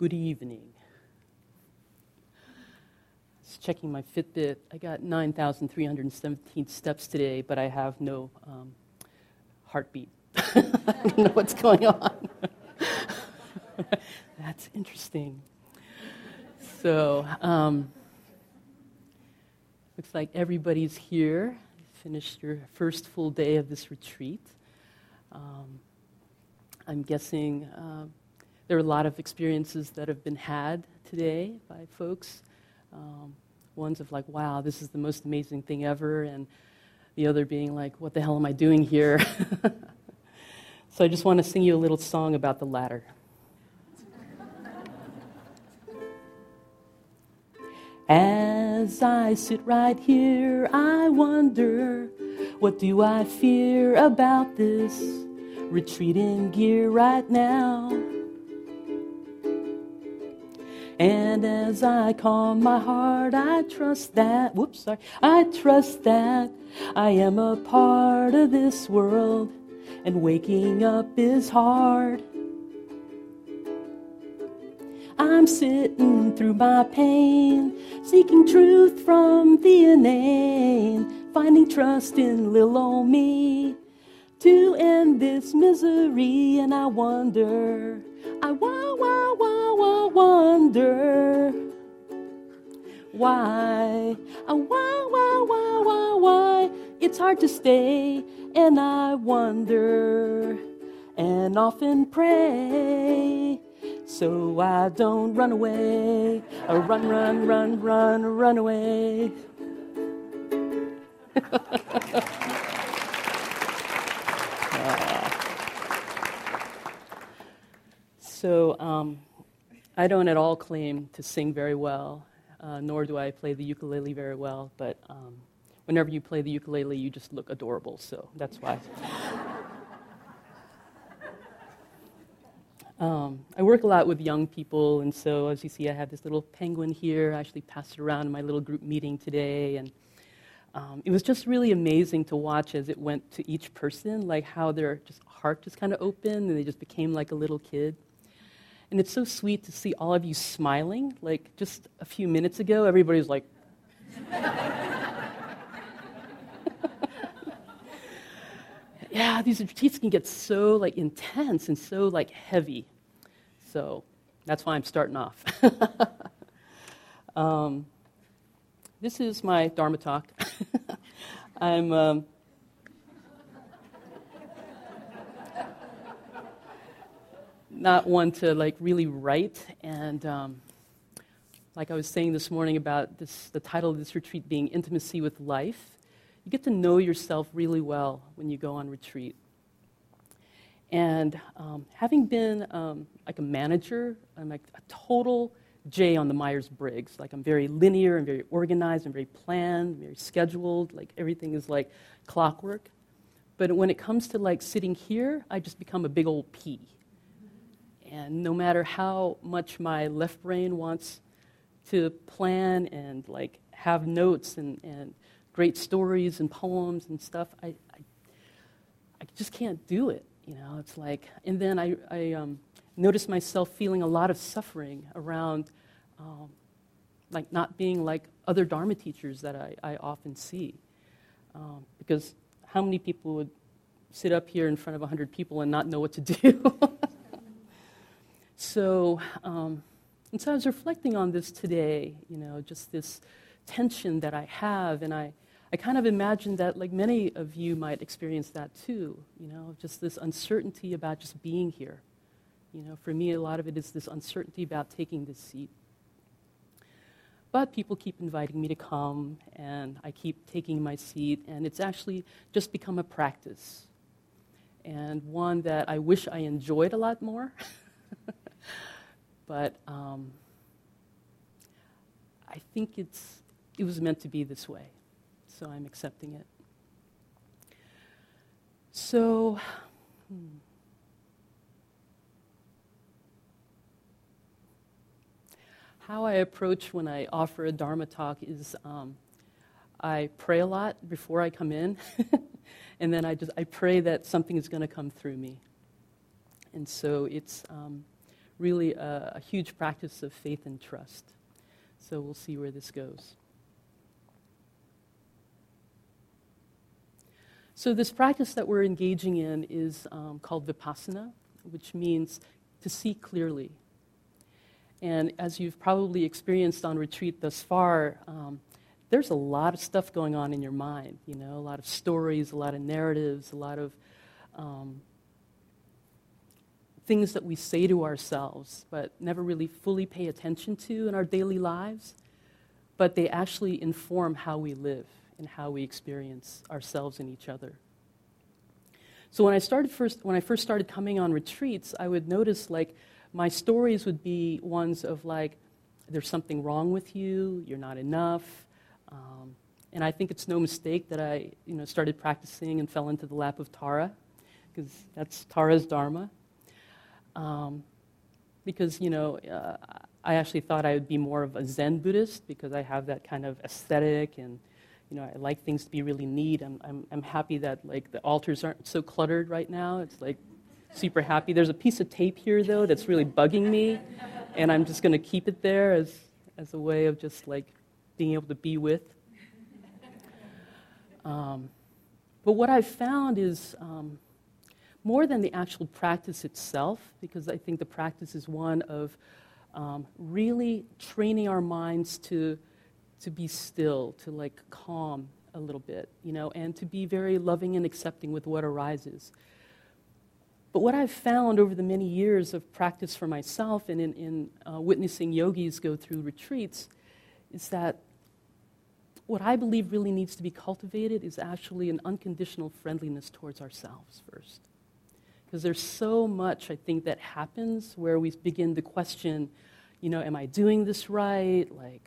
Good evening. Just checking my Fitbit. I got 9,317 steps today, but I have no heartbeat. I don't know what's going on. That's interesting. So, looks like everybody's here. You finished your first full day of this retreat. I'm guessing there are a lot of experiences that have been had today by folks. Ones of like, wow, this is the most amazing thing ever, and the other being like, what the hell am I doing here? So I just want to sing you a little song about the latter. As I sit right here, I wonder, what do I fear about this retreat in gear right now? And as I calm my heart, I trust that, I trust that I am a part of this world, and waking up is hard. I'm sitting through my pain, seeking truth from the inane, finding trust in little old me to end this misery. And I wonder, I wonder why, why it's hard to stay. And I wonder and often pray so I don't run away, run away. So I don't at all claim to sing very well, nor do I play the ukulele very well, but whenever you play the ukulele, you just look adorable, so that's why. I work a lot with young people, and so as you see, I have this little penguin here. I actually passed it around in my little group meeting today, and it was just really amazing to watch as it went to each person, like how their heart just kind of opened, and they just became like a little kid. And it's so sweet to see all of you smiling. Like just a few minutes ago, everybody was like, yeah, these retreats can get so like intense and so like heavy. So that's why I'm starting off. This is my Dharma talk. I'm not one to like really write, and like I was saying this morning about this, the title of this retreat being Intimacy with Life. You get to know yourself really well when you go on retreat. And having been like a manager, I'm like a total J on the Myers-Briggs. Like I'm very linear, I'm very organized, I'm very planned, very scheduled. Like everything is like clockwork. But when it comes to like sitting here, I just become a big old P. And no matter how much my left brain wants to plan and like have notes and great stories and poems and stuff, I just can't do it. You know, it's like, and then I noticed myself feeling a lot of suffering around like not being like other Dharma teachers that I often see. Because how many people would sit up here in front of 100 people and not know what to do? So, and so I was reflecting on this today, you know, just this tension that I have, and I kind of imagine that like many of you might experience that too, you know, just this uncertainty about just being here. You know, for me, a lot of it is this uncertainty about taking this seat. But people keep inviting me to come, and I keep taking my seat, and it's actually just become a practice, and one that I wish I enjoyed a lot more. But I think it was meant to be this way, so I'm accepting it. So, how I approach when I offer a Dharma talk is I pray a lot before I come in, and then I pray that something is going to come through me. And so it's really a huge practice of faith and trust. So we'll see where this goes. So this practice that we're engaging in is called Vipassana, which means to see clearly. And as you've probably experienced on retreat thus far, there's a lot of stuff going on in your mind, you know, a lot of stories, a lot of narratives, a lot of things that we say to ourselves but never really fully pay attention to in our daily lives, but they actually inform how we live and how we experience ourselves and each other. So when I first started coming on retreats, I would notice like my stories would be ones of like, there's something wrong with you, you're not enough. And I think it's no mistake that I started practicing and fell into the lap of Tara, because that's Tara's Dharma. Because, I actually thought I would be more of a Zen Buddhist because I have that kind of aesthetic and, I like things to be really neat. I'm happy that, like, the altars aren't so cluttered right now. It's, like, super happy. There's a piece of tape here, though, that's really bugging me, and I'm just going to keep it there as a way of just, like, being able to be with. But what I've found is more than the actual practice itself, because I think the practice is one of really training our minds to be still, to like calm a little bit, and to be very loving and accepting with what arises. But what I've found over the many years of practice for myself and in witnessing yogis go through retreats is that what I believe really needs to be cultivated is actually an unconditional friendliness towards ourselves first. Because there's so much, I think, that happens where we begin to question, am I doing this right? Like,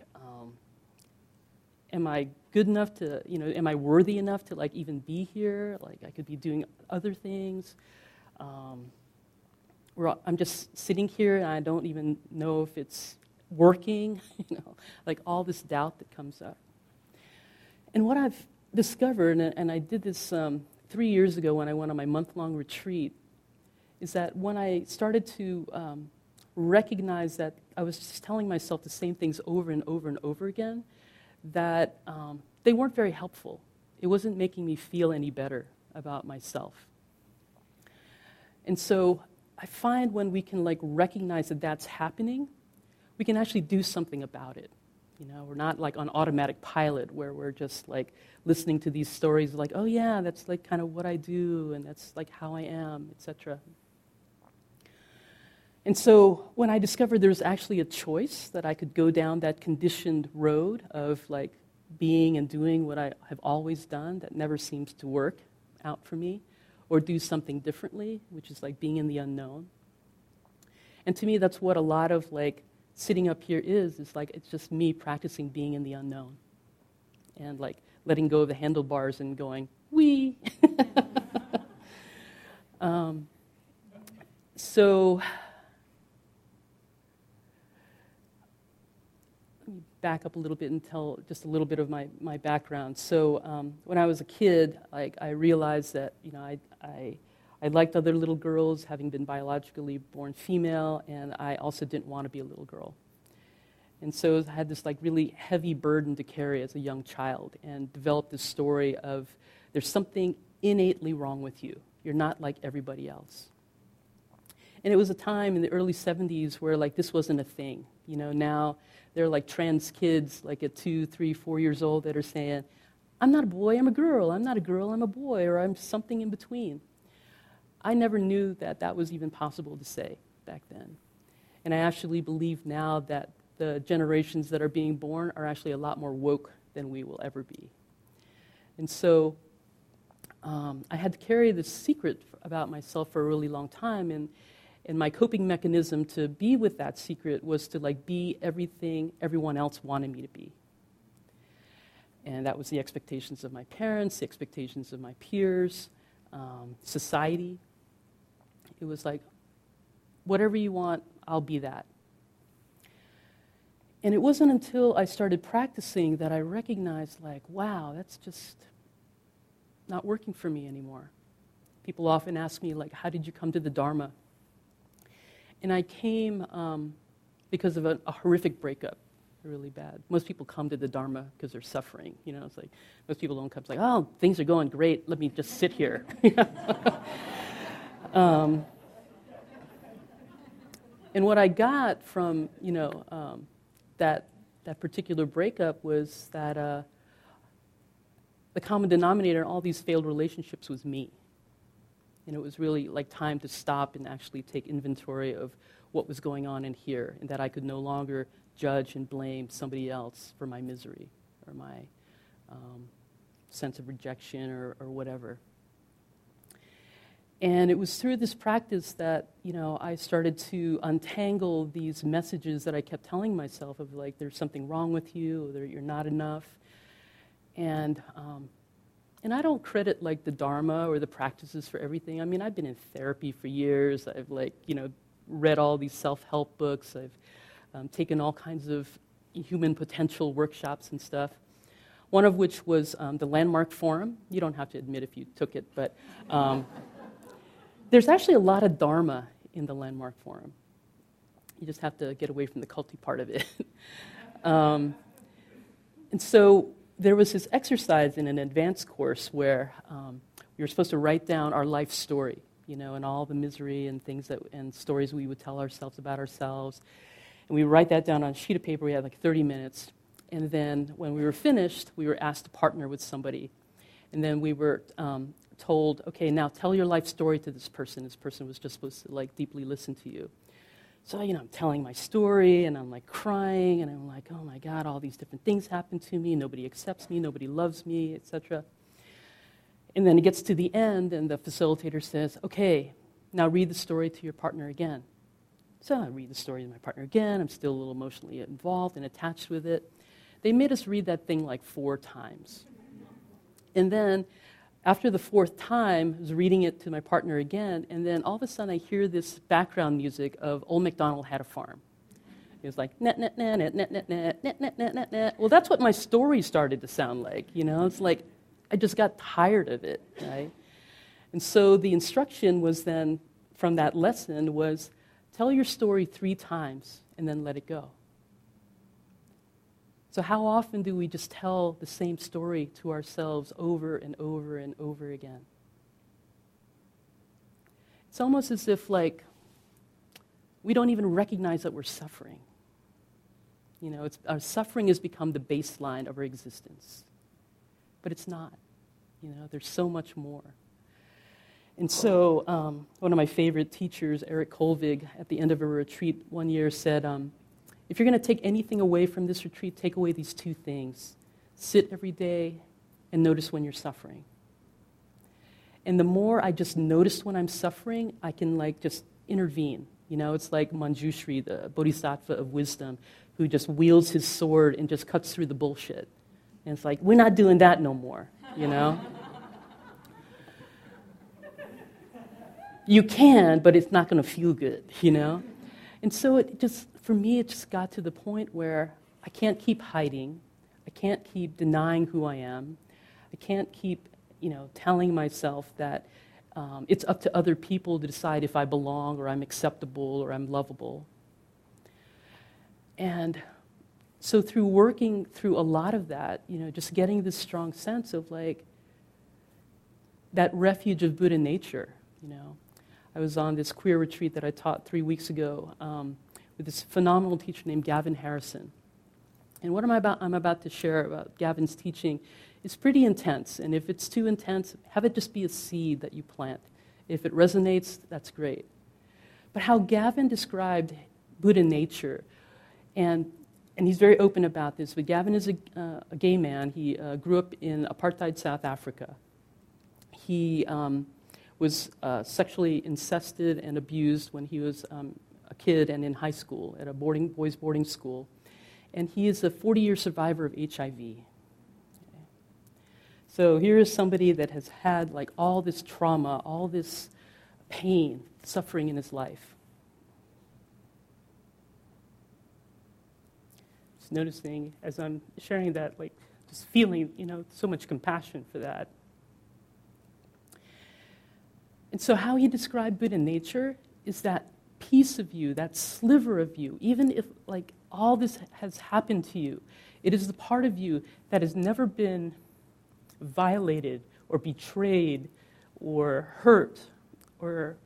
am I good enough to, am I worthy enough to, like, even be here? Like, I could be doing other things. I'm just sitting here and I don't even know if it's working, like all this doubt that comes up. And what I've discovered, and I did this 3 years ago when I went on my month-long retreat, is that when I started to recognize that I was just telling myself the same things over and over and over again, that they weren't very helpful. It wasn't making me feel any better about myself. And so I find when we can like recognize that that's happening, we can actually do something about it. We're not like on automatic pilot where we're just like listening to these stories like, oh yeah, that's like kind of what I do and that's like how I am, etc. And so when I discovered there's actually a choice that I could go down that conditioned road of like being and doing what I have always done that never seems to work out for me, or do something differently, which is like being in the unknown. And to me, that's what a lot of like sitting up here is like it's just me practicing being in the unknown and like letting go of the handlebars and going, wee. So let me back up a little bit and tell just a little bit of my background. So when I was a kid, like I realized that I liked other little girls, having been biologically born female, and I also didn't want to be a little girl. And so I had this like really heavy burden to carry as a young child, and developed this story of there's something innately wrong with you. You're not like everybody else. And it was a time in the early 70s where like this wasn't a thing. Now there are like trans kids like at 2, 3, 4 years old that are saying, I'm not a boy, I'm a girl. I'm not a girl, I'm a boy, or I'm something in between. I never knew that that was even possible to say back then. And I actually believe now that the generations that are being born are actually a lot more woke than we will ever be. And so I had to carry this secret about myself for a really long time, and my coping mechanism to be with that secret was to like be everything everyone else wanted me to be. And that was the expectations of my parents, the expectations of my peers, society. It was like, whatever you want, I'll be that. And it wasn't until I started practicing that I recognized, like, wow, that's just not working for me anymore. People often ask me, like, how did you come to the Dharma? And I came because of a horrific breakup, really bad. Most people come to the Dharma because they're suffering. You know, it's like most people don't come. It's like, oh, things are going great. Let me just sit here. And what I got from that particular breakup was that the common denominator in all these failed relationships was me. And it was really like time to stop and actually take inventory of what was going on in here, and that I could no longer judge and blame somebody else for my misery or my sense of rejection or whatever. And it was through this practice that, I started to untangle these messages that I kept telling myself of like, there's something wrong with you, or you're not enough. And I don't credit like the Dharma or the practices for everything. I mean, I've been in therapy for years. I've read all these self-help books. I've taken all kinds of human potential workshops and stuff. One of which was the Landmark Forum. You don't have to admit if you took it, but there's actually a lot of Dharma in the Landmark Forum. You just have to get away from the culty part of it. And so there was this exercise in an advanced course where we were supposed to write down our life story, and all the misery and things and stories we would tell ourselves about ourselves. And we would write that down on a sheet of paper. We had like 30 minutes. And then when we were finished, we were asked to partner with somebody. And then we were told, okay, now tell your life story to this person. This person was just supposed to like deeply listen to you. So, I'm telling my story, and I'm like crying, and I'm like, oh my God, all these different things happen to me. Nobody accepts me, nobody loves me, etc. And then it gets to the end, and the facilitator says, okay, now read the story to your partner again. So I read the story to my partner again. I'm still a little emotionally involved and attached with it. They made us read that thing like 4 times. And then after the 4th time, I was reading it to my partner again, and then all of a sudden I hear this background music of Old MacDonald Had a Farm. It was like, net, net, net, net, net, net, net, net, net, net, net, net. Well, that's what my story started to sound like, It's like I just got tired of it, right? And so the instruction was then, from that lesson, was tell your story 3 times and then let it go. So how often do we just tell the same story to ourselves over and over and over again? It's almost as if we don't even recognize that we're suffering. Our suffering has become the baseline of our existence. But it's not. There's so much more. And so one of my favorite teachers, Eric Kolvig, at the end of a retreat one year said, if you're going to take anything away from this retreat, take away these 2 things. Sit every day and notice when you're suffering. And the more I just notice when I'm suffering, I can just intervene. It's like Manjushri, the bodhisattva of wisdom, who just wields his sword and just cuts through the bullshit. And it's like, we're not doing that no more, You can, but it's not going to feel good, And so for me, it just got to the point where I can't keep hiding. I can't keep denying who I am. I can't keep, telling myself that it's up to other people to decide if I belong or I'm acceptable or I'm lovable. And so through working through a lot of that, just getting this strong sense of that refuge of Buddha nature, I was on this queer retreat that I taught 3 weeks ago with this phenomenal teacher named Gavin Harrison. And what I'm about to share about Gavin's teaching is pretty intense. And if it's too intense, have it just be a seed that you plant. If it resonates, that's great. But how Gavin described Buddha nature, and he's very open about this, but Gavin is a gay man. He grew up in apartheid South Africa. He was sexually incested and abused when he was a kid and in high school at a boys' boarding school. And he is a 40-year survivor of HIV. Okay. So here is somebody that has had all this trauma, all this pain, suffering in his life. Just noticing as I'm sharing that, just feeling, so much compassion for that. And so how he described Buddha nature is that piece of you, that sliver of you, even if like all this has happened to you, it is the part of you that has never been violated or betrayed or hurt or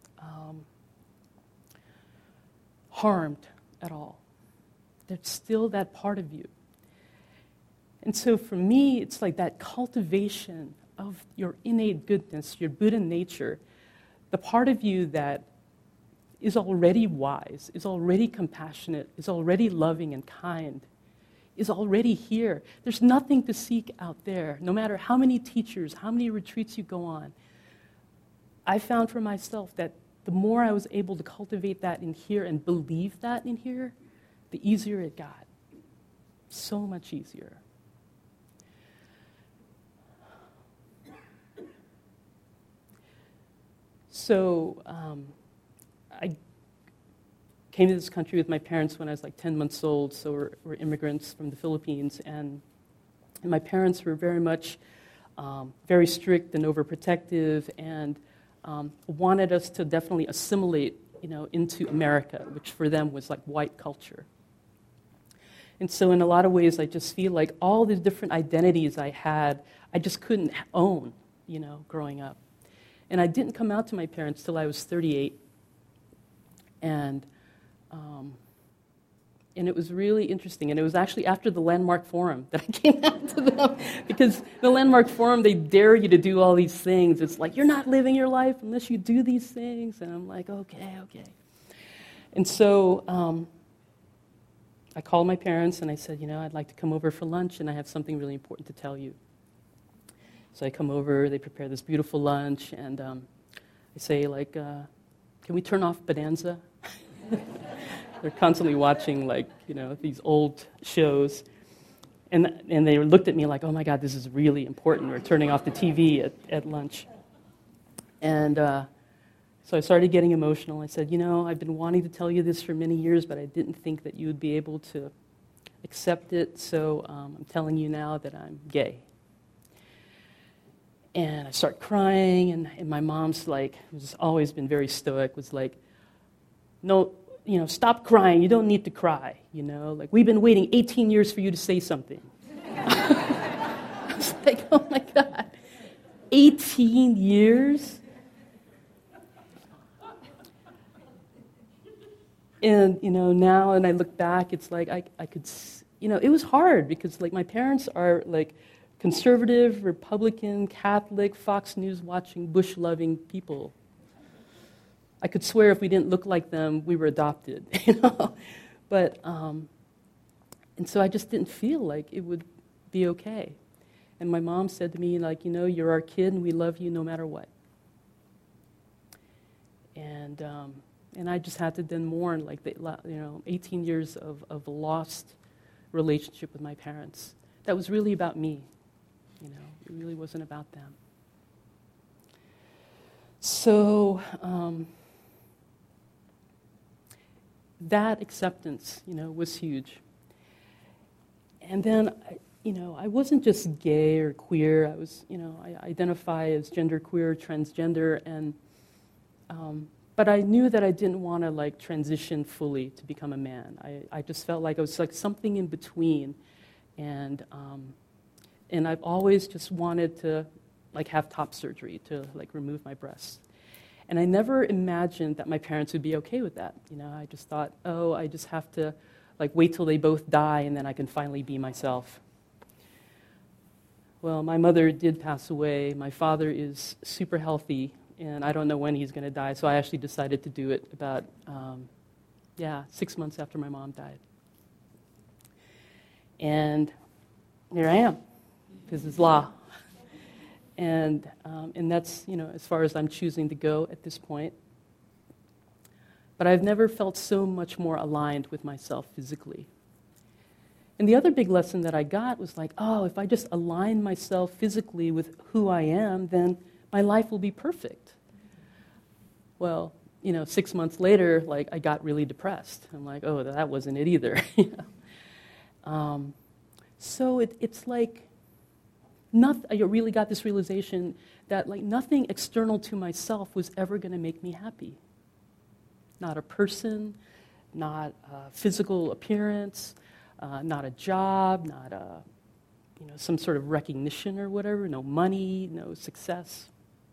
harmed at all. There's still that part of you. And so for me, it's like that cultivation of your innate goodness, your Buddha nature, the part of you that is already wise, is already compassionate, is already loving and kind, is already here. There's nothing to seek out there, no matter how many teachers, how many retreats you go on. I found for myself that the more I was able to cultivate that in here and believe that in here, the easier it got. So much easier. So I came to this country with my parents when I was like 10 months old, so we're immigrants from the Philippines, and my parents were very much very strict and overprotective, and wanted us to definitely assimilate, into America, which for them was like white culture. And so in a lot of ways, I just feel like all the different identities I had, I just couldn't own, growing up. And I didn't come out to my parents till I was 38. And it was really interesting. And it was actually after the Landmark Forum that I came out to them. Because the Landmark Forum, they dare you to do all these things. It's like, you're not living your life unless you do these things. And I'm like, okay. And so I called my parents and I said, I'd like to come over for lunch and I have something really important to tell you. So I come over, they prepare this beautiful lunch, and I say, can we turn off Bonanza? They're constantly watching, these old shows. And they looked at me like, oh my God, this is really important. We're turning off the TV at lunch. And so I started getting emotional. I said, I've been wanting to tell you this for many years, but I didn't think that you would be able to accept it. So I'm telling you now that I'm gay. And I start crying, and my mom's like, who's always been very stoic, was like, no, stop crying. You don't need to cry, we've been waiting 18 years for you to say something. I was like, oh my God, 18 years? And, now, and I look back, it's like I could, it was hard because, my parents are, conservative, Republican, Catholic, Fox News watching, Bush loving people. I could swear if we didn't look like them, we were adopted, But, and so I just didn't feel like it would be okay. And my mom said to me, you're our kid and we love you no matter what. And I just had to then mourn, 18 years of a lost relationship with my parents. That was really about me. It really wasn't about them. So that acceptance, was huge. And then, I wasn't just gay or queer. I was, I identify as genderqueer, transgender, and but I knew that I didn't want to transition fully to become a man. I just felt like I was something in between, and I've always just wanted to have top surgery to remove my breasts. And I never imagined that my parents would be okay with that. I just thought, I just have to wait till they both die and then I can finally be myself. Well, my mother did pass away. My father is super healthy, and I don't know when he's going to die, so I actually decided to do it about, 6 months after my mom died. And here I am. This is law. And that's, as far as I'm choosing to go at this point. But I've never felt so much more aligned with myself physically. And the other big lesson that I got was if I just align myself physically with who I am, then my life will be perfect. Well, 6 months later, I got really depressed. I'm like, that wasn't it either. So it's I really got this realization that nothing external to myself was ever going to make me happy. not a person, not a physical appearance, not a job, not a, some sort of recognition or whatever, no money, no success.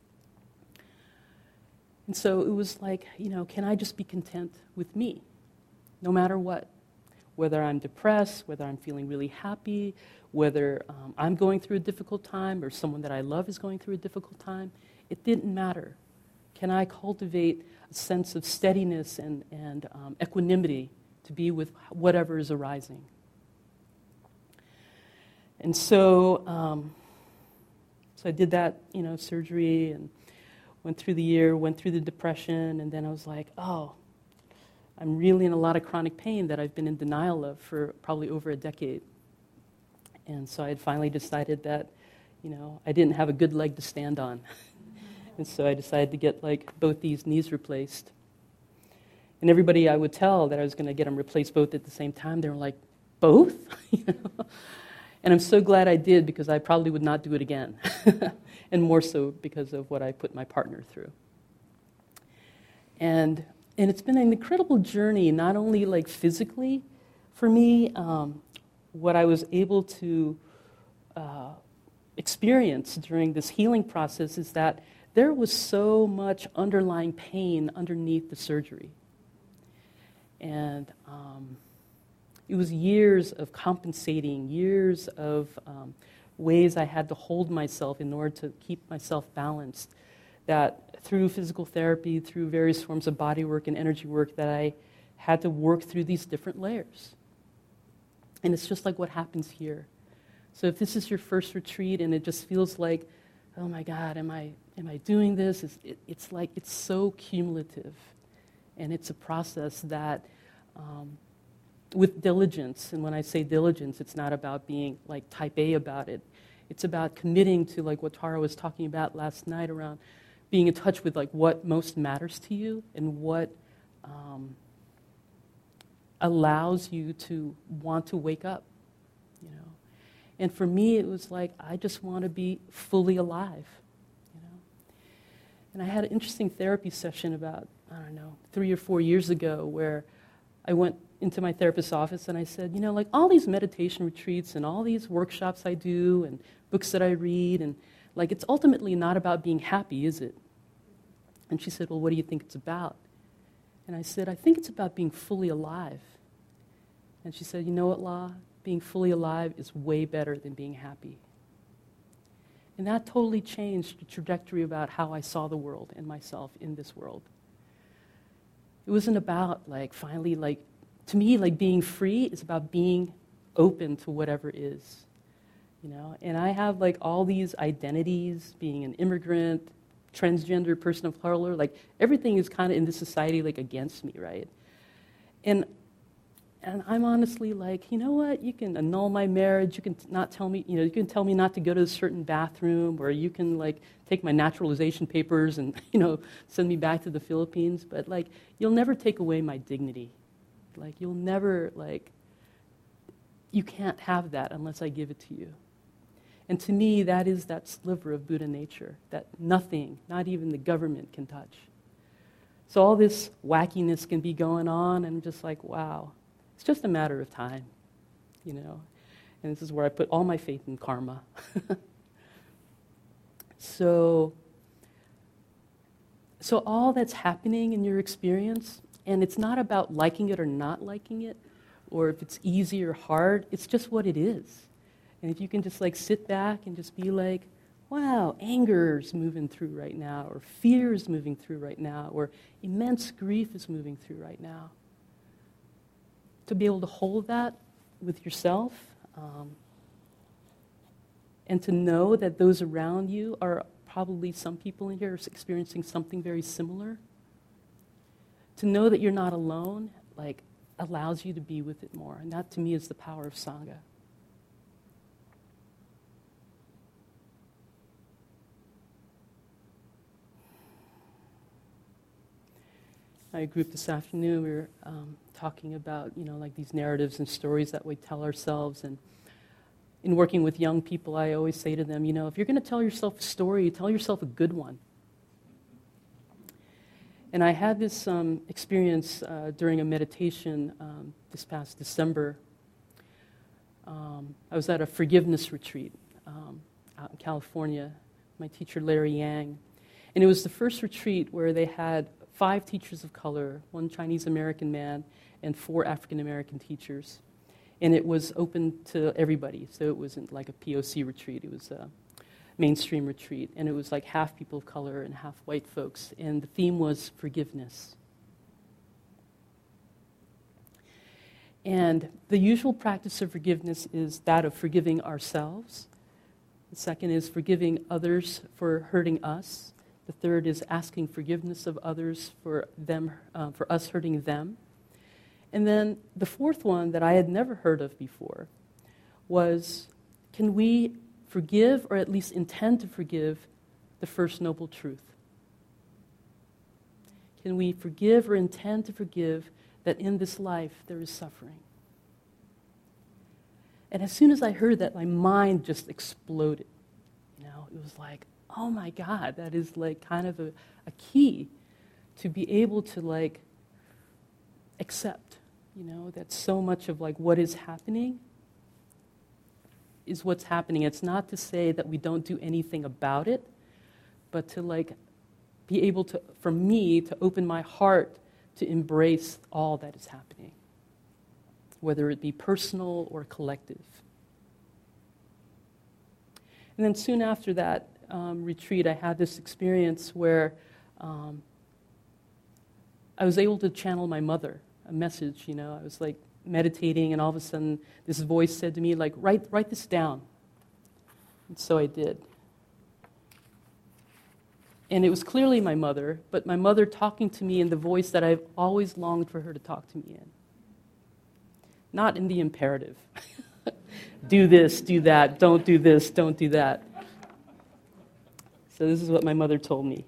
And so it was like, can I just be content with me, no matter what? Whether I'm depressed, whether I'm feeling really happy, whether I'm going through a difficult time or someone that I love is going through a difficult time, it didn't matter. Can I cultivate a sense of steadiness and equanimity to be with whatever is arising? And so I did that, surgery, and went through the year, went through the depression, and then I was like, oh, I'm really in a lot of chronic pain that I've been in denial of for probably over a decade. And so I had finally decided that, I didn't have a good leg to stand on. And so I decided to get both these knees replaced. And everybody I would tell that I was going to get them replaced both at the same time, they were like, both? And I'm so glad I did, because I probably would not do it again. And more so because of what I put my partner through. And it's been an incredible journey, not only physically for me, what I was able to experience during this healing process is that there was so much underlying pain underneath the surgery. And it was years of compensating, years of ways I had to hold myself in order to keep myself balanced, that through physical therapy, through various forms of body work and energy work, that I had to work through these different layers. And it's just like what happens here. So if this is your first retreat and it just feels like, oh my God, am I doing this? It's like, it's so cumulative. And it's a process that, with diligence, and when I say diligence, it's not about being type A about it. It's about committing to what Tara was talking about last night around being in touch with what most matters to you and what allows you to want to wake up, And for me, it was I just want to be fully alive, And I had an interesting therapy session about, 3 or 4 years ago, where I went into my therapist's office and I said, all these meditation retreats and all these workshops I do and books that I read, and it's ultimately not about being happy, is it? And she said, well, what do you think it's about? And I said, I think it's about being fully alive. And she said, you know what, La? Being fully alive is way better than being happy. And that totally changed the trajectory about how I saw the world and myself in this world. It wasn't about, finally, to me, being free is about being open to whatever is, And I have, all these identities, being an immigrant, transgender, person of color, everything is kind of in this society, against me, right? And I'm honestly you know what? You can annul my marriage. You can not tell me, you can tell me not to go to a certain bathroom, or you can take my naturalization papers and send me back to the Philippines. But you'll never take away my dignity. You'll never you can't have that unless I give it to you. And to me, that is that sliver of Buddha nature that nothing, not even the government, can touch. So all this wackiness can be going on, and I'm just wow. It's just a matter of time, And this is where I put all my faith in karma. So all that's happening in your experience, and it's not about liking it or not liking it, or if it's easy or hard, it's just what it is. And if you can just sit back and just be wow, anger's moving through right now, or fear is moving through right now, or immense grief is moving through right now. To be able to hold that with yourself, and to know that those around you are probably, some people in here are experiencing something very similar. To know that you're not alone, allows you to be with it more. And that, to me, is the power of Sangha. My group this afternoon, we were talking about, these narratives and stories that we tell ourselves. And in working with young people, I always say to them, if you're going to tell yourself a story, tell yourself a good one. And I had this experience during a meditation this past December. I was at a forgiveness retreat out in California, my teacher Larry Yang. And it was the first retreat where they had 5 teachers of color, 1 Chinese American man, and 4 African American teachers. And it was open to everybody, so it wasn't like a POC retreat, it was a mainstream retreat. And it was like half people of color and half white folks. And the theme was forgiveness. And the usual practice of forgiveness is that of forgiving ourselves. The second is forgiving others for hurting us. The third is asking forgiveness of others for us hurting them. And then the fourth one that I had never heard of before was, can we forgive, or at least intend to forgive, the First Noble Truth? Can we forgive or intend to forgive that in this life there is suffering? And as soon as I heard that, my mind just exploded. It was like, oh my God, that is like kind of a key to be able to like accept, that so much of like what is happening is what's happening. It's not to say that we don't do anything about it, but to like be able to, for me, to open my heart to embrace all that is happening, whether it be personal or collective. And then soon after that retreat, I had this experience where I was able to channel my mother, a message, I was like meditating, and all of a sudden this voice said to me, like, write this down. And so I did. And it was clearly my mother, but my mother talking to me in the voice that I've always longed for her to talk to me in. Not in the imperative. Do this, do that, don't do this, don't do that. So this is what my mother told me.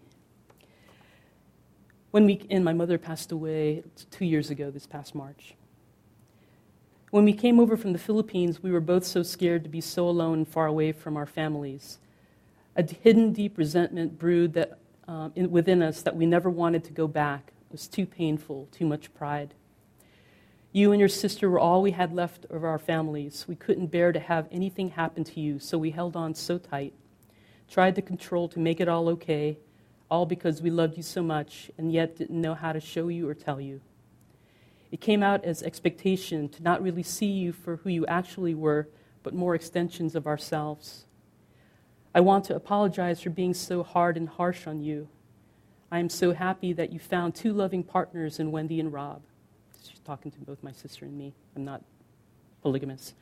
And my mother passed away 2 years ago, this past March. When we came over from the Philippines, we were both so scared to be so alone and far away from our families. A hidden deep resentment brewed within us that we never wanted to go back. It was too painful, too much pride. You and your sister were all we had left of our families. We couldn't bear to have anything happen to you, so we held on so tight, tried to control to make it all okay, all because we loved you so much and yet didn't know how to show you or tell you. It came out as expectation to not really see you for who you actually were, but more extensions of ourselves. I want to apologize for being so hard and harsh on you. I am so happy that you found 2 loving partners in Wendy and Rob. She's talking to both my sister and me. I'm not polygamous.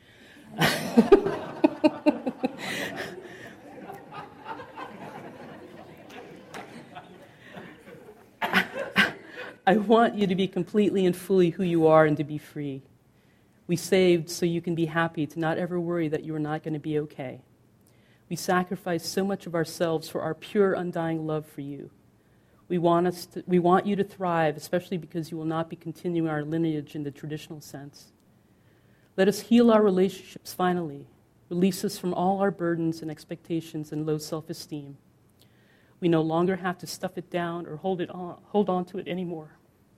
I want you to be completely and fully who you are and to be free. We saved so you can be happy, to not ever worry that you are not going to be okay. We sacrificed so much of ourselves for our pure, undying love for you. We want you to thrive, especially because you will not be continuing our lineage in the traditional sense. Let us heal our relationships finally. Release us from all our burdens and expectations and low self-esteem. We no longer have to stuff it down or hold on to it anymore.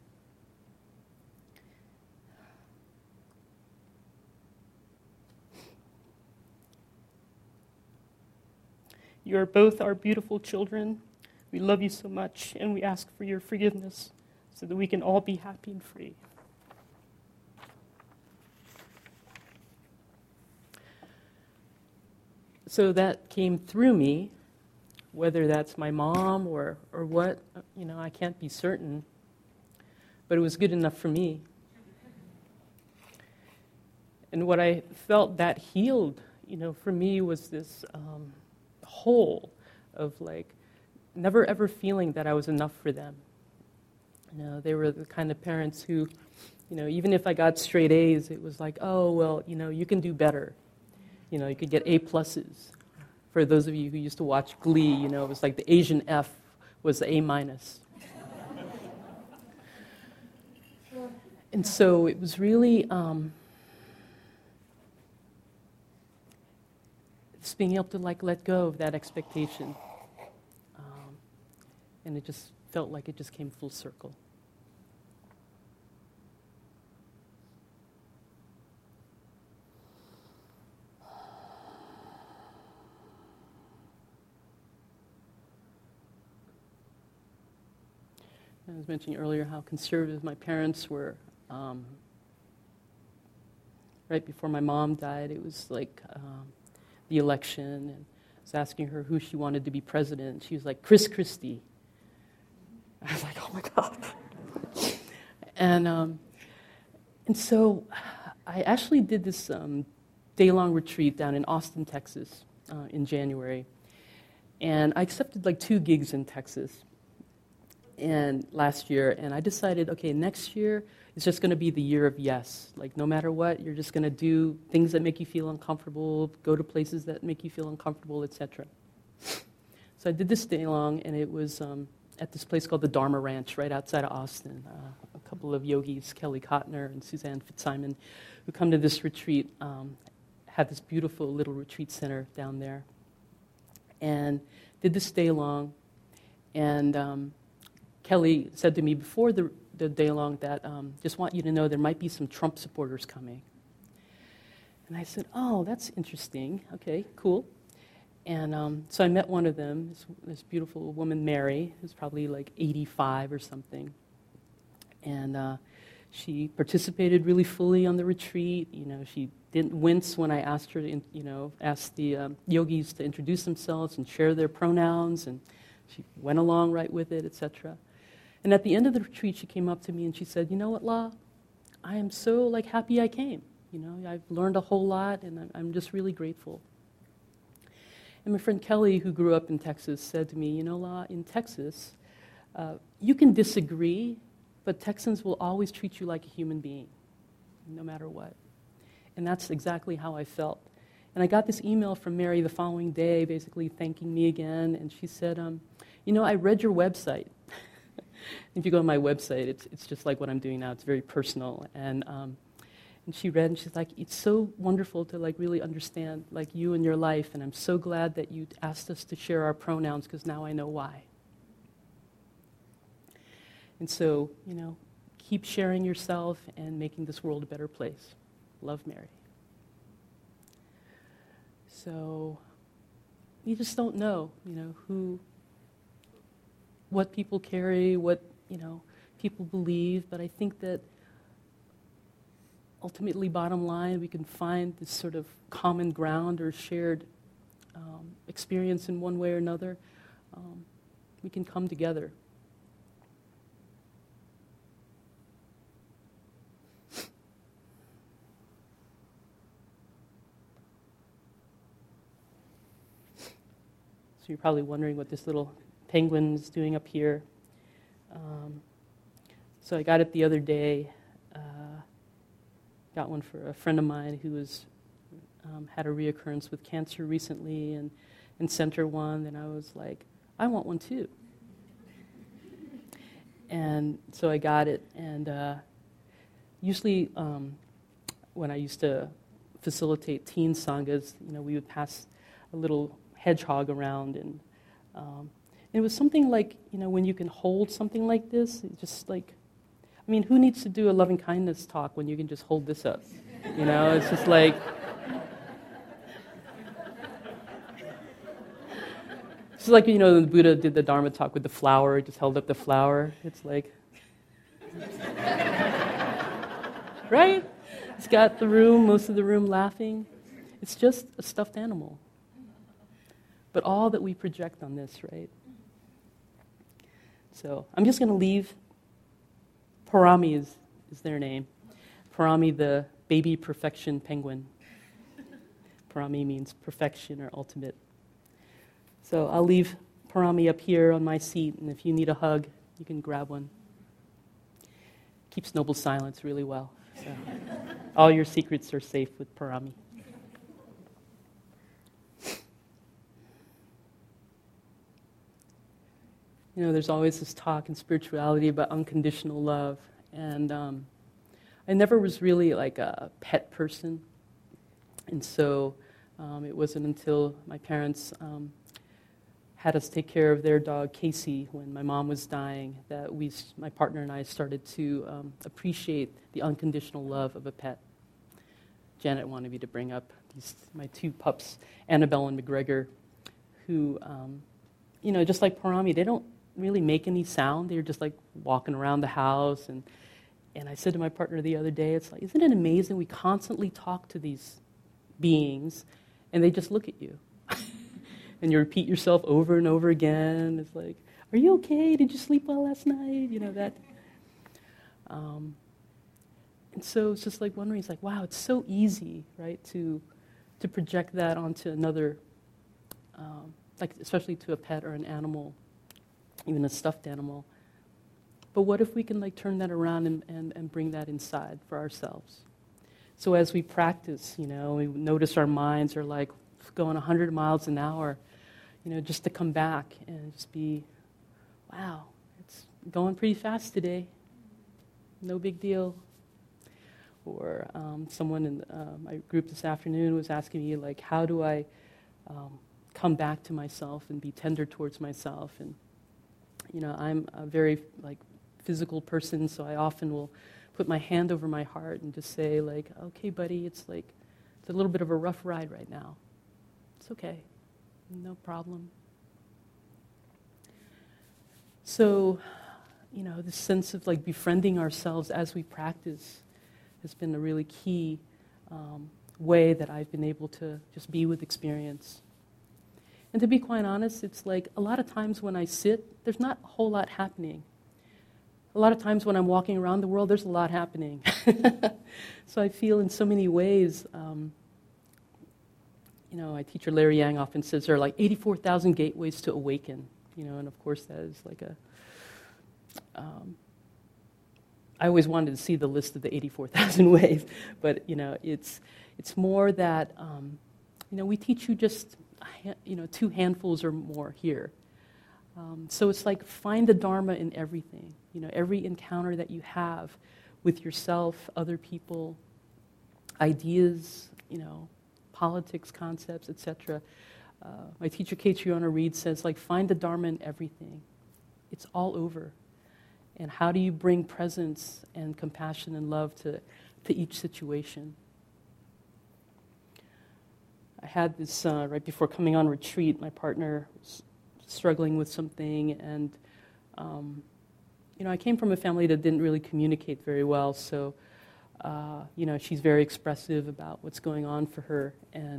You are both our beautiful children. We love you so much, and we ask for your forgiveness so that we can all be happy and free. So that came through me, whether that's my mom or what, I can't be certain, but it was good enough for me. And what I felt that healed, for me was this hole of never ever feeling that I was enough for them. They were the kind of parents who, even if I got straight A's, it was like, oh, well, you can do better. You could get A pluses. For those of you who used to watch Glee, it was like the Asian F was the A minus. And so it was really just being able to let go of that expectation. And it just felt like it just came full circle. I was mentioning earlier how conservative my parents were. Right before my mom died, it was like the election, and I was asking her who she wanted to be president. She was like, Chris Christie. I was like, oh my God. And so I actually did this day-long retreat down in Austin, Texas in January. And I accepted like 2 gigs in Texas and last year, and I decided, okay, next year is just going to be the year of yes. Like, no matter what, you're just going to do things that make you feel uncomfortable, go to places that make you feel uncomfortable, etc. So I did this day long, and it was at this place called the Dharma Ranch right outside of Austin. A couple of yogis, Kelly Kottner and Suzanne Fitzsimon, who come to this retreat, had this beautiful little retreat center down there. And did this day long, and Kelly said to me before the day long that just want you to know there might be some Trump supporters coming. And I said, oh, that's interesting. Okay, cool. And so I met one of them, this beautiful woman, Mary, who's probably like 85 or something. And she participated really fully on the retreat. You know, she didn't wince when I asked her to, ask the yogis to introduce themselves and share their pronouns, and she went along right with it, etc. And at the end of the retreat, she came up to me and she said, you know what, La, I am so happy I came. I've learned a whole lot, and I'm just really grateful. And my friend Kelly, who grew up in Texas, said to me, La, in Texas, you can disagree, but Texans will always treat you like a human being, no matter what. And that's exactly how I felt. And I got this email from Mary the following day, basically thanking me again, and she said, I read your website. If you go to my website, it's just like what I'm doing now. It's very personal. And she read, and she's like, it's so wonderful to really understand you and your life, and I'm so glad that you asked us to share our pronouns, because now I know why. And so, keep sharing yourself and making this world a better place. Love, Mary. So you just don't know, what people carry, what, people believe, but I think that ultimately, bottom line, we can find this sort of common ground or shared experience in one way or another. We can come together. So you're probably wondering what this little penguin is doing up here. So I got it the other day. Got one for a friend of mine who was had a reoccurrence with cancer recently, and sent her one. And I was like, I want one too. And so I got it. And usually, when I used to facilitate teen sanghas, we would pass a little hedgehog around, and it was something like, when you can hold something like this, it's just who needs to do a loving kindness talk when you can just hold this up? It's just like, it's like, the Buddha did the Dharma talk with the flower, he just held up the flower. It's like, right? It's got most of the room laughing. It's just a stuffed animal. But all that we project on this, right? So I'm just going to leave. Parami is their name. Parami, the baby perfection penguin. Parami means perfection or ultimate. So I'll leave Parami up here on my seat, and if you need a hug, you can grab one. Keeps noble silence really well. So all your secrets are safe with Parami. There's always this talk in spirituality about unconditional love. And I never was really like a pet person. And so it wasn't until my parents had us take care of their dog, Casey, when my mom was dying, that my partner and I started to appreciate the unconditional love of a pet. Janet wanted me to bring up my two pups, Annabelle and McGregor, who, just like Parami, they don't really make any sound. They're just like walking around the house. And I said to my partner the other day, it's like, isn't it amazing we constantly talk to these beings and they just look at you? And you repeat yourself over and over again. It's like, are you okay? Did you sleep well last night? That. And so it's just like wondering, it's like, wow, it's so easy, right, to project that onto another, like especially to a pet or an animal, even a stuffed animal. But what if we can like turn that around and bring that inside for ourselves? So as we practice, we notice our minds are like going 100 miles an hour, just to come back and just be, wow, it's going pretty fast today. No big deal. Or someone in my group this afternoon was asking me, like, how do I come back to myself and be tender towards myself? And, I'm a very, like, physical person, so I often will put my hand over my heart and just say, like, okay, buddy, it's a little bit of a rough ride right now. It's okay. No problem. So, this sense of, like, befriending ourselves as we practice has been a really key way that I've been able to just be with experience. And to be quite honest, it's like a lot of times when I sit, there's not a whole lot happening. A lot of times when I'm walking around the world, there's a lot happening. So I feel in so many ways, my teacher Larry Yang often says there are like 84,000 gateways to awaken, and of course that is like I always wanted to see the list of the 84,000 ways, but it's more that we teach you just 2 handfuls or more here. So it's like find the Dharma in everything. Every encounter that you have with yourself, other people, ideas, politics, concepts, etc. My teacher Kate Triona Reed says, like, find the Dharma in everything. It's all over. And how do you bring presence and compassion and love to each situation? I had this right before coming on retreat. My partner was struggling with something, and I came from a family that didn't really communicate very well. So, she's very expressive about what's going on for her,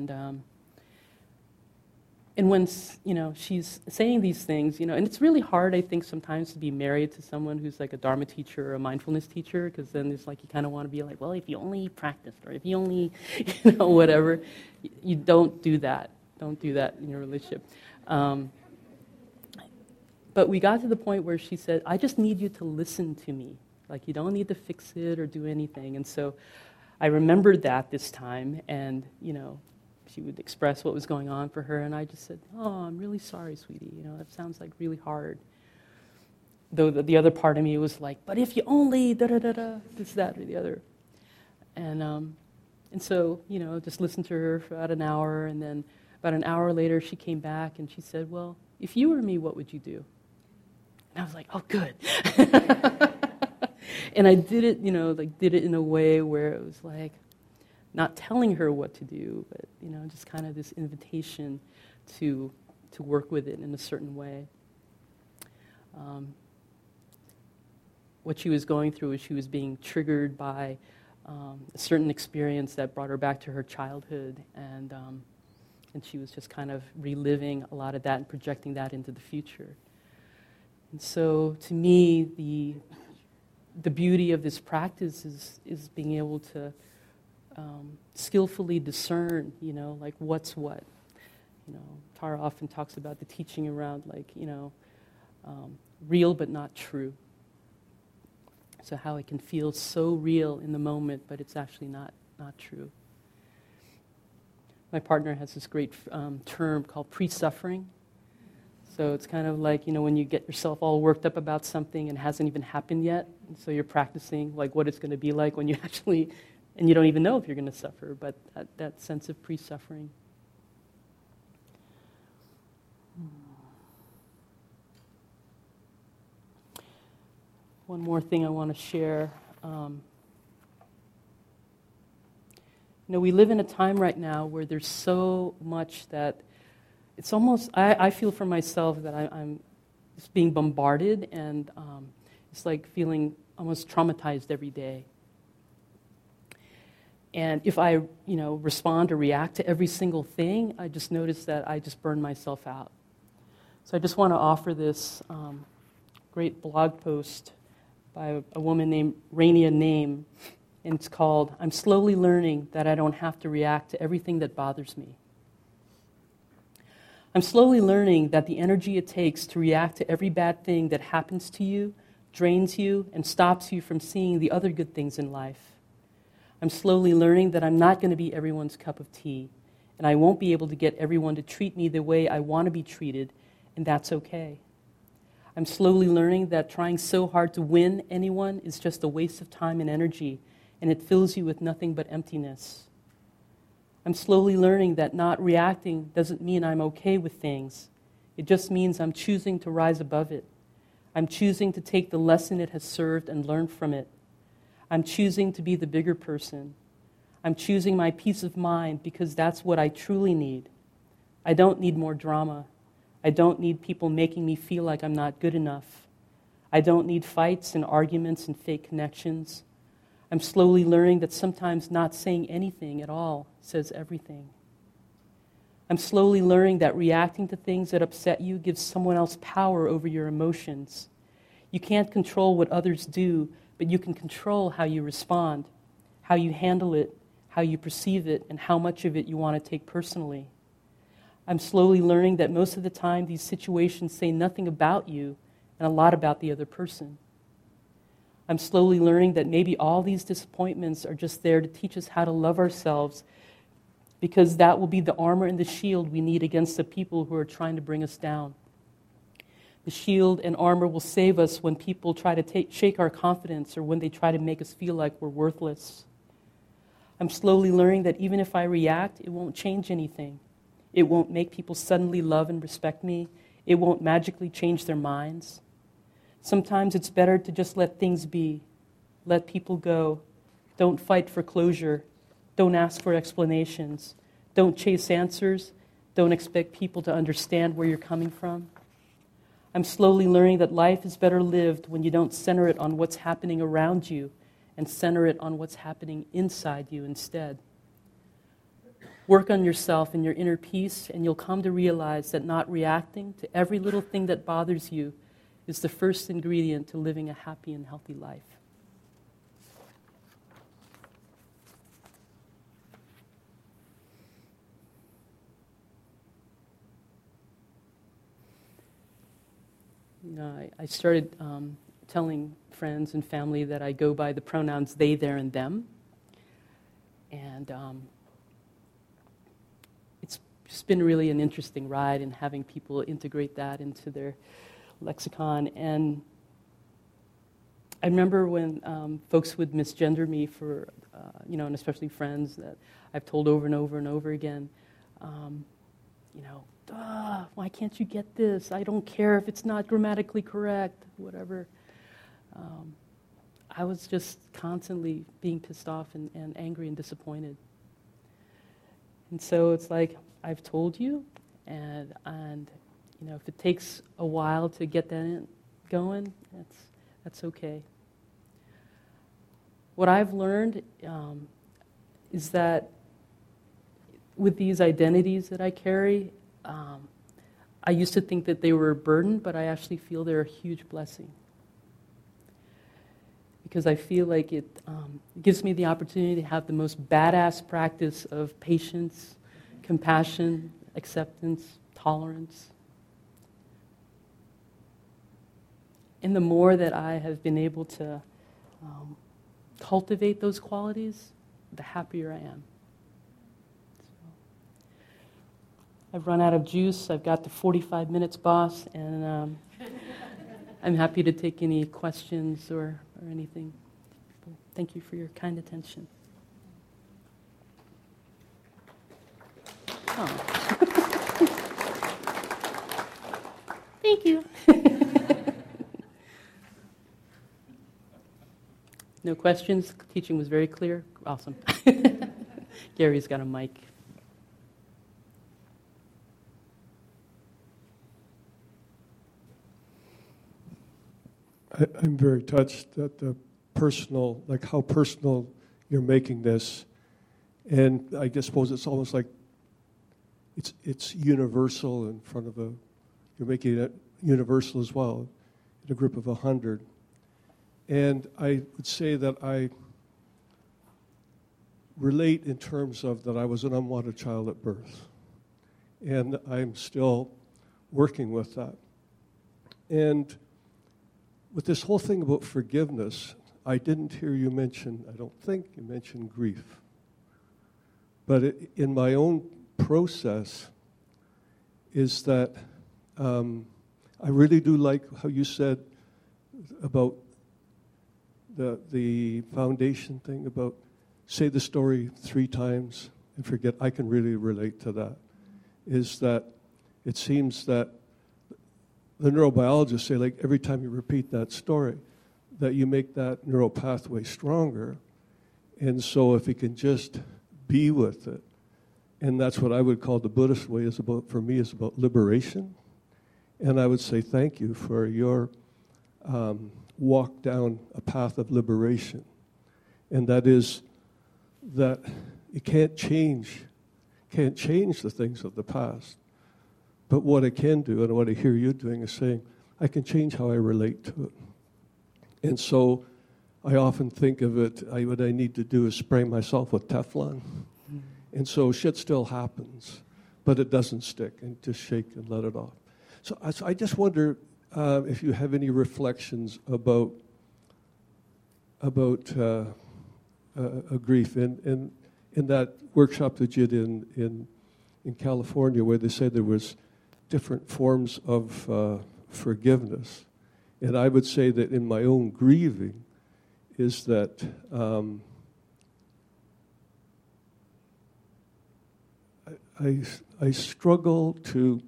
and when, she's saying these things, and it's really hard, I think, sometimes to be married to someone who's like a Dharma teacher or a mindfulness teacher, because then it's like you kind of want to be like, well, if you only practiced, or if you only, whatever. You don't do that. Don't do that in your relationship. But we got to the point where she said, I just need you to listen to me. Like, you don't need to fix it or do anything. And so I remembered that this time, and, she would express what was going on for her, and I just said, oh, I'm really sorry, sweetie. That sounds like really hard. Though the other part of me was like, but if you only da-da-da-da, this, that, or the other. And so, just listened to her for about an hour, and then about an hour later she came back and she said, well, if you were me, what would you do? And I was like, oh, good. And I did it, did it in a way where it was like, not telling her what to do, but, just kind of this invitation to work with it in a certain way. What she was going through is she was being triggered by a certain experience that brought her back to her childhood, and she was just kind of reliving a lot of that and projecting that into the future. And so, to me, the beauty of this practice is being able to skillfully discern, like what's what. Tara often talks about the teaching around, like, real but not true. So how it can feel so real in the moment, but it's actually not true. My partner has this great term called pre-suffering. So it's kind of like, when you get yourself all worked up about something and it hasn't even happened yet, and so you're practicing like what it's going to be like when you actually, and you don't even know if you're going to suffer, but that sense of pre-suffering. one more thing I want to share. We live in a time right now where there's so much that it's almost, I feel for myself that I'm just being bombarded, and it's like feeling almost traumatized every day. And if I, respond or react to every single thing, I just notice that I just burn myself out. So I just want to offer this great blog post by a woman named Rania Name, and it's called, "I'm slowly learning that I don't have to react to everything that bothers me. I'm slowly learning that the energy it takes to react to every bad thing that happens to you drains you and stops you from seeing the other good things in life. I'm slowly learning that I'm not going to be everyone's cup of tea, and I won't be able to get everyone to treat me the way I want to be treated, and that's okay. I'm slowly learning that trying so hard to win anyone is just a waste of time and energy, and it fills you with nothing but emptiness. I'm slowly learning that not reacting doesn't mean I'm okay with things. It just means I'm choosing to rise above it. I'm choosing to take the lesson it has served and learn from it. I'm choosing to be the bigger person. I'm choosing my peace of mind because that's what I truly need. I don't need more drama. I don't need people making me feel like I'm not good enough. I don't need fights and arguments and fake connections. I'm slowly learning that sometimes not saying anything at all says everything. I'm slowly learning that reacting to things that upset you gives someone else power over your emotions. You can't control what others do, but you can control how you respond, how you handle it, how you perceive it, and how much of it you want to take personally. I'm slowly learning that most of the time these situations say nothing about you and a lot about the other person. I'm slowly learning that maybe all these disappointments are just there to teach us how to love ourselves, because that will be the armor and the shield we need against the people who are trying to bring us down. The shield and armor will save us when people try to shake our confidence or when they try to make us feel like we're worthless. I'm slowly learning that even if I react, it won't change anything. It won't make people suddenly love and respect me. It won't magically change their minds. Sometimes it's better to just let things be. Let people go. Don't fight for closure. Don't ask for explanations. Don't chase answers. Don't expect people to understand where you're coming from. I'm slowly learning that life is better lived when you don't center it on what's happening around you and center it on what's happening inside you instead. Work on yourself and your inner peace, and you'll come to realize that not reacting to every little thing that bothers you is the first ingredient to living a happy and healthy life. I started telling friends and family that I go by the pronouns they, their, and them. And it's just been really an interesting ride in having people integrate that into their lexicon. And I remember when folks would misgender me for, and especially friends that I've told over and over and over again, why can't you get this? I don't care if it's not grammatically correct, whatever. I was just constantly being pissed off and angry and disappointed. And so it's like, I've told you, and if it takes a while to get that going, that's okay. What I've learned is that with these identities that I carry, I used to think that they were a burden, but I actually feel they're a huge blessing. Because I feel like it gives me the opportunity to have the most badass practice of patience, compassion, acceptance, tolerance. And the more that I have been able to cultivate those qualities, the happier I am. I've run out of juice. I've got the 45 minutes, boss, and I'm happy to take any questions or anything. Thank you for your kind attention. Oh. Thank you. No questions? Teaching was very clear? Awesome. Gary's got a mic. I'm very touched at the personal, like how personal you're making this. And I guess suppose it's almost like it's universal in front of you're making it universal as well in a group of 100. And I would say that I relate in terms of that I was an unwanted child at birth. And I'm still working with that. And with this whole thing about forgiveness, I didn't hear you mention, I don't think you mentioned grief. But in my own process is that I really do like how you said about the foundation thing about say the story 3 times and forget. I can really relate to that. Is that it seems that the neurobiologists say, like, every time you repeat that story, that you make that neural pathway stronger. And so if you can just be with it, and that's what I would call the Buddhist way is about, for me, is about liberation. And I would say thank you for your walk down a path of liberation. And that is that you can't change the things of the past. But what I can do, and what I hear you doing, is saying, I can change how I relate to it. And so I often think of it, what I need to do is spray myself with Teflon. Mm-hmm. And so shit still happens, but it doesn't stick, and just shake and let it off. So I just wonder if you have any reflections about a grief. In that workshop that you did in California, where they said there was different forms of forgiveness. And I would say that in my own grieving is that I struggle to,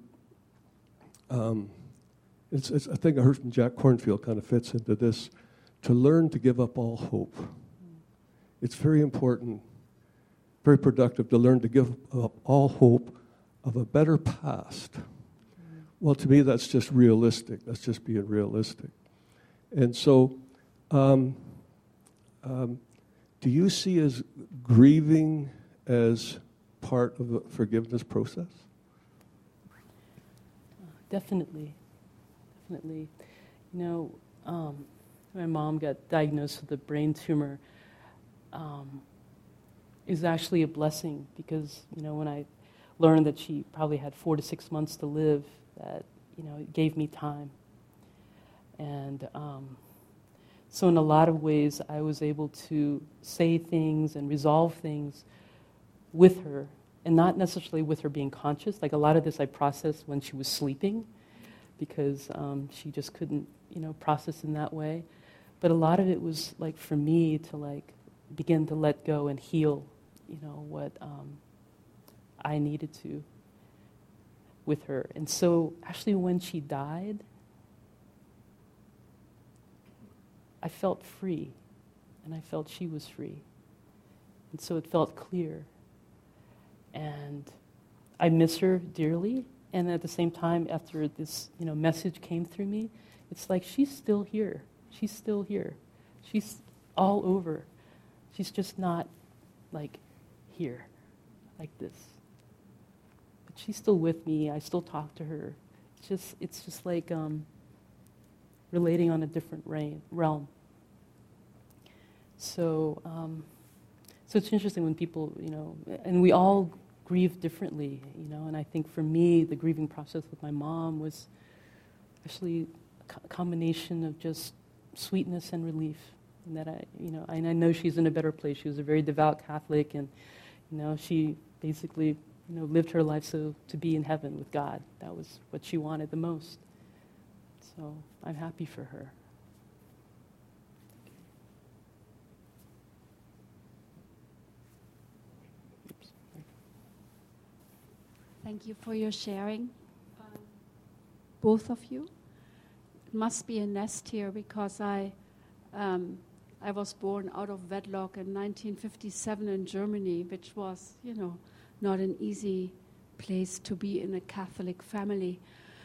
it's a thing I heard from Jack Kornfield kind of fits into this, to learn to give up all hope. It's very important, very productive to learn to give up all hope of a better past. Well, to me, that's just realistic. That's just being realistic. And so, do you see as grieving as part of the forgiveness process? Definitely. You know, my mom got diagnosed with a brain tumor. Is actually a blessing because, you know, when I learned that she probably had 4 to 6 months to live, that, you know, it gave me time. And so in a lot of ways, I was able to say things and resolve things with her, and not necessarily with her being conscious. Like a lot of this I processed when she was sleeping because she just couldn't, you know, process in that way. But a lot of it was like for me to like begin to let go and heal, you know, what I needed to with her. And so actually when she died, I felt free, and I felt she was free. And so it felt clear. And I miss her dearly, and at the same time, after this, you know, message came through me, it's like she's still here. She's still here. She's all over. She's just not like here, like this. But she's still with me. I still talk to her. It's just like relating on a different realm. So it's interesting when people, you know, and we all grieve differently, you know. And I think for me, the grieving process with my mom was actually a combination of just sweetness and relief. And that I know she's in a better place. She was a very devout Catholic, and, you know, she basically, you know, lived her life so to be in heaven with God. That was what she wanted the most. So I'm happy for her. Thank you for your sharing, both of you. It must be a nest here because I I was born out of wedlock in 1957 in Germany, which was, not an easy place to be in a Catholic family.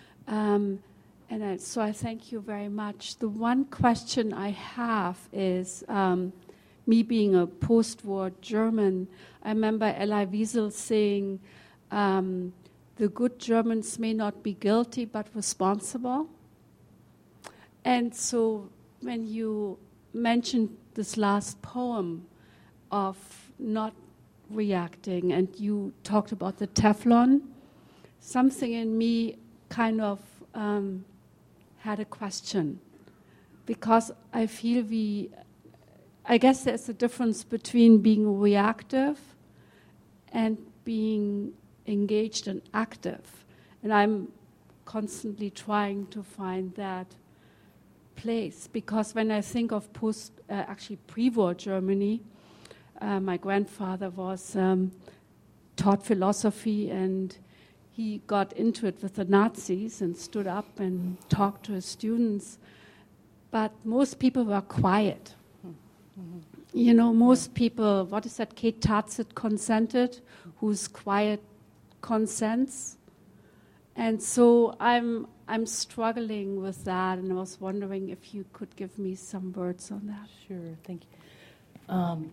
So I thank you very much. The one question I have is, me being a post-war German, I remember Elie Wiesel saying, the good Germans may not be guilty but responsible. And so when you mentioned this last poem of not reacting and you talked about the Teflon, something in me kind of had a question, because I feel I guess there's a difference between being reactive and being engaged and active. And I'm constantly trying to find that place, because when I think of pre-war Germany, my grandfather was taught philosophy, and he got into it with the Nazis and stood up and talked to his students. But most people were quiet. Mm-hmm. Most people, what is that, Kate Tartzett consented, who's quiet consents. And so I'm struggling with that, and I was wondering if you could give me some words on that. Sure, thank you.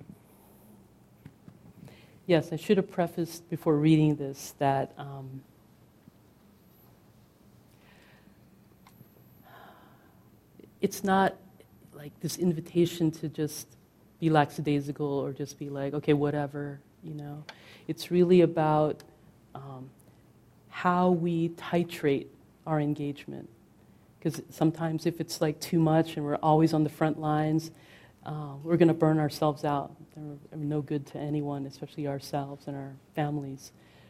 Yes, I should have prefaced before reading this that it's not like this invitation to just be lackadaisical or just be like, okay, whatever, It's really about how we titrate our engagement. Because sometimes if it's like too much and we're always on the front lines, we're going to burn ourselves out. They're no good to anyone, especially ourselves and our families.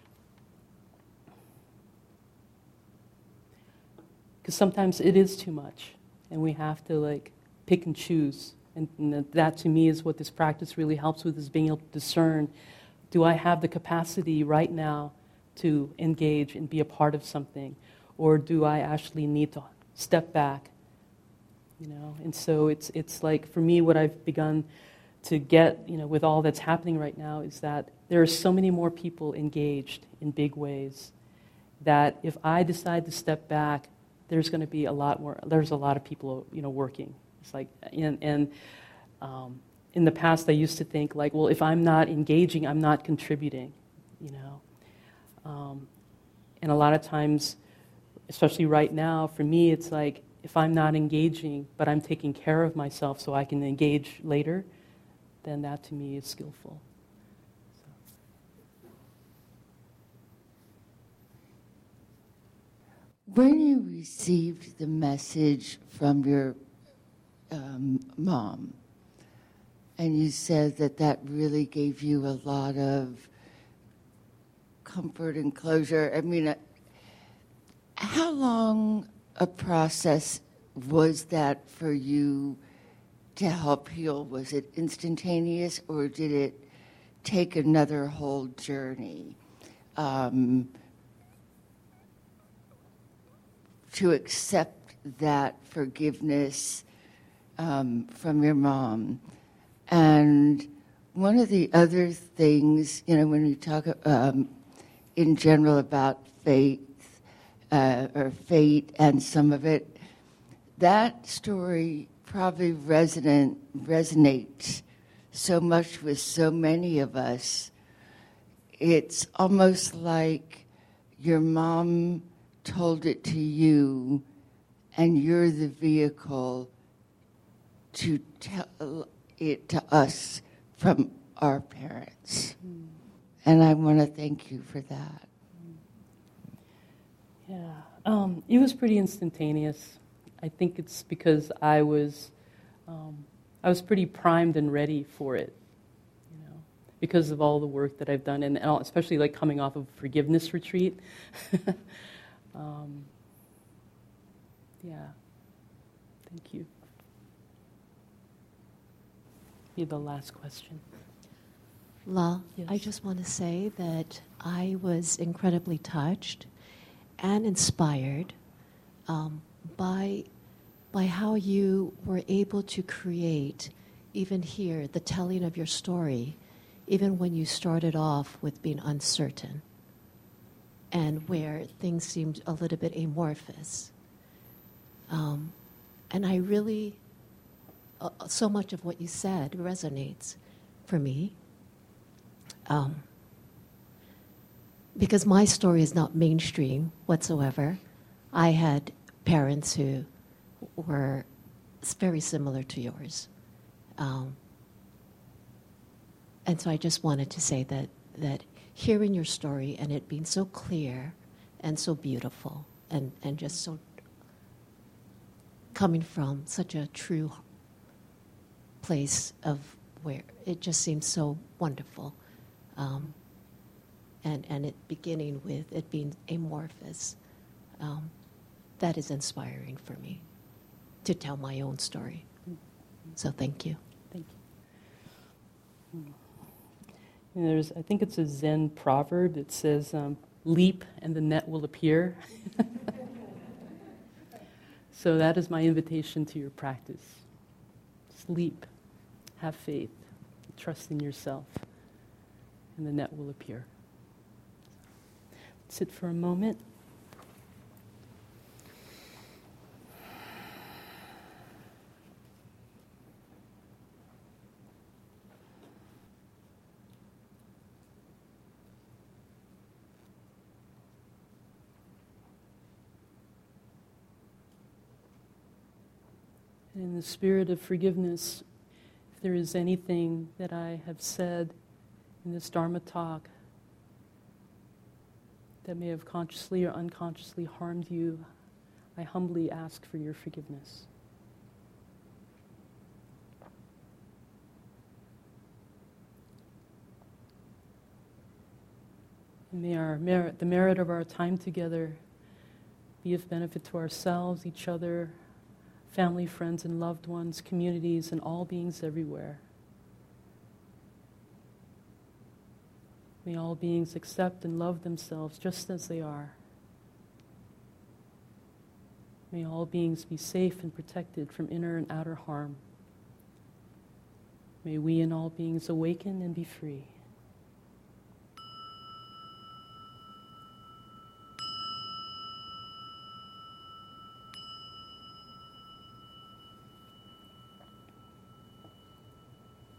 Because sometimes it is too much, and we have to pick and choose. And that to me is what this practice really helps with, is being able to discern, do I have the capacity right now to engage and be a part of something? Or do I actually need to step back? And so it's like, for me, what I've begun to get, with all that's happening right now, is that there are so many more people engaged in big ways that if I decide to step back, there's going to be a lot of people, working. It's like, in the past I used to think well, if I'm not engaging, I'm not contributing, and a lot of times, especially right now, for me, it's like, if I'm not engaging, but I'm taking care of myself so I can engage later, then that to me is skillful. When you received the message from your mom, and you said that really gave you a lot of comfort and closure, how long a process was that for you to help heal? Was it instantaneous, or did it take another whole journey to accept that forgiveness from your mom? And one of the other things, when we talk in general about faith or fate and some of it, that story probably resonates so much with so many of us. It's almost like your mom told it to you, and you're the vehicle to tell it to us from our parents. And I want to thank you for that. Yeah, it was pretty instantaneous. I think it's because I was pretty primed and ready for it, because of all the work that I've done, and especially coming off of a forgiveness retreat. Yeah, thank you. Be the last question. La, Yes. I just want to say that I was incredibly touched and inspired by how you were able to create even here, the telling of your story, even when you started off with being uncertain and where things seemed a little bit amorphous. And I really, so much of what you said resonates for me. Because my story is not mainstream whatsoever. I had parents who were very similar to yours. And so I just wanted to say that hearing your story and it being so clear and so beautiful and just so coming from such a true place of where it just seems so wonderful. And it beginning with it being amorphous, that is inspiring for me to tell my own story. So thank you. Thank you. You know, I think it's a Zen proverb that says, leap and the net will appear. So that is my invitation to your practice. Just leap, have faith, trust in yourself, and the net will appear. Sit for a moment. And in the spirit of forgiveness, if there is anything that I have said in this Dharma talk that may have consciously or unconsciously harmed you, I humbly ask for your forgiveness. And may the merit of our time together be of benefit to ourselves, each other, family, friends, and loved ones, communities, and all beings everywhere. May all beings accept and love themselves just as they are. May all beings be safe and protected from inner and outer harm. May we and all beings awaken and be free.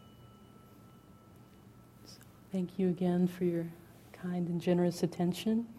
Thank you again for your kind and generous attention.